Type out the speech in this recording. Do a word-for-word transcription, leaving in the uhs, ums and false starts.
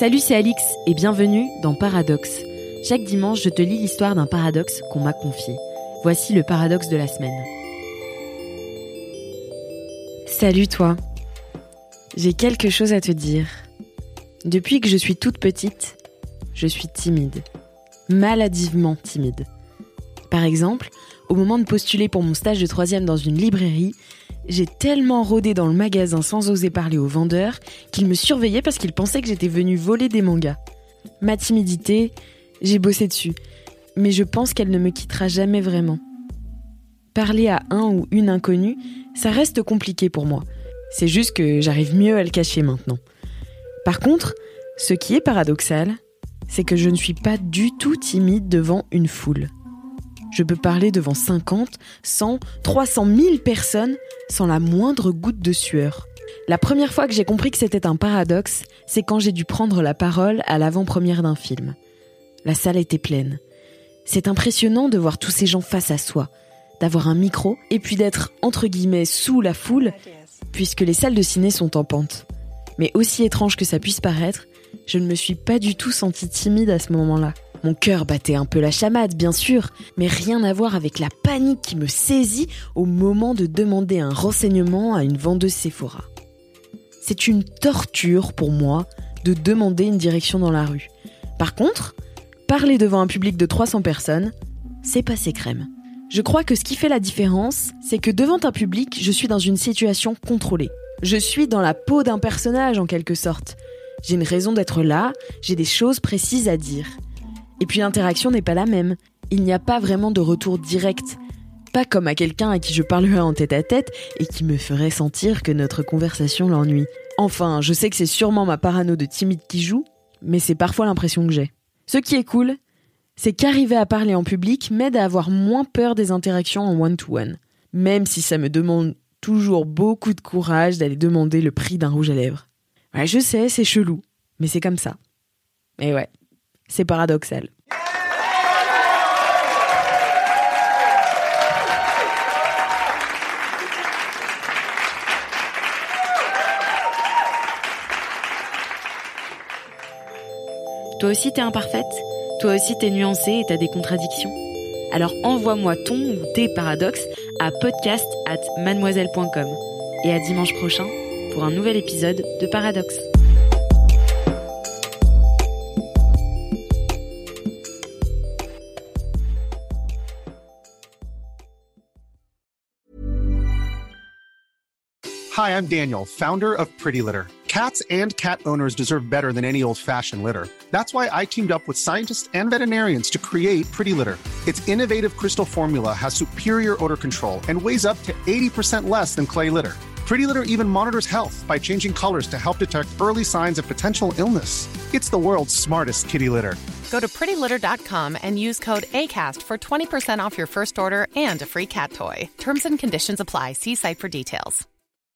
Salut, c'est Alix et bienvenue dans Paradoxe. Chaque dimanche, je te lis l'histoire d'un paradoxe qu'on m'a confié. Voici le paradoxe de la semaine. Salut toi. J'ai quelque chose à te dire. Depuis que je suis toute petite, je suis timide. Maladivement timide. Par exemple, au moment de postuler pour mon stage de troisième dans une librairie, j'ai tellement rôdé dans le magasin sans oser parler aux vendeurs qu'ils me surveillaient parce qu'ils pensaient que j'étais venue voler des mangas. Ma timidité, j'ai bossé dessus, mais je pense qu'elle ne me quittera jamais vraiment. Parler à un ou une inconnue, ça reste compliqué pour moi. C'est juste que j'arrive mieux à le cacher maintenant. Par contre, ce qui est paradoxal, c'est que je ne suis pas du tout timide devant une foule. Je peux parler devant cinquante, cent, trois cent mille personnes sans la moindre goutte de sueur. La première fois que j'ai compris que c'était un paradoxe, c'est quand j'ai dû prendre la parole à l'avant-première d'un film. La salle était pleine. C'est impressionnant de voir tous ces gens face à soi, d'avoir un micro et puis d'être, entre guillemets, sous la foule, puisque les salles de ciné sont en pente. Mais aussi étrange que ça puisse paraître, je ne me suis pas du tout sentie timide à ce moment-là. Mon cœur battait un peu la chamade, bien sûr, mais rien à voir avec la panique qui me saisit au moment de demander un renseignement à une vendeuse Sephora. C'est une torture pour moi de demander une direction dans la rue. Par contre, parler devant un public de trois cents personnes, c'est passé crème. Je crois que ce qui fait la différence, c'est que devant un public, je suis dans une situation contrôlée. Je suis dans la peau d'un personnage en quelque sorte. J'ai une raison d'être là, j'ai des choses précises à dire. Et puis l'interaction n'est pas la même. Il n'y a pas vraiment de retour direct. Pas comme à quelqu'un à qui je parlerais en tête-à-tête et qui me ferait sentir que notre conversation l'ennuie. Enfin, je sais que c'est sûrement ma parano de timide qui joue, mais c'est parfois l'impression que j'ai. Ce qui est cool, c'est qu'arriver à parler en public m'aide à avoir moins peur des interactions en one-to-one. Même si ça me demande toujours beaucoup de courage d'aller demander le prix d'un rouge à lèvres. Ouais, je sais, c'est chelou, mais c'est comme ça. Et ouais. C'est paradoxal. Toi aussi t'es imparfaite, toi aussi t'es nuancée et t'as des contradictions. Alors envoie-moi ton ou tes paradoxes à podcast at mademoiselle point com. Et à dimanche prochain pour un nouvel épisode de Paradoxe. Hi, I'm Daniel, founder of Pretty Litter. Cats and cat owners deserve better than any old-fashioned litter. That's why I teamed up with scientists and veterinarians to create Pretty Litter. Its innovative crystal formula has superior odor control and weighs up to eighty percent less than clay litter. Pretty Litter even monitors health by changing colors to help detect early signs of potential illness. It's the world's smartest kitty litter. Go to pretty litter dot com and use code ACAST for twenty percent off your first order and a free cat toy. Terms and conditions apply. See site for details.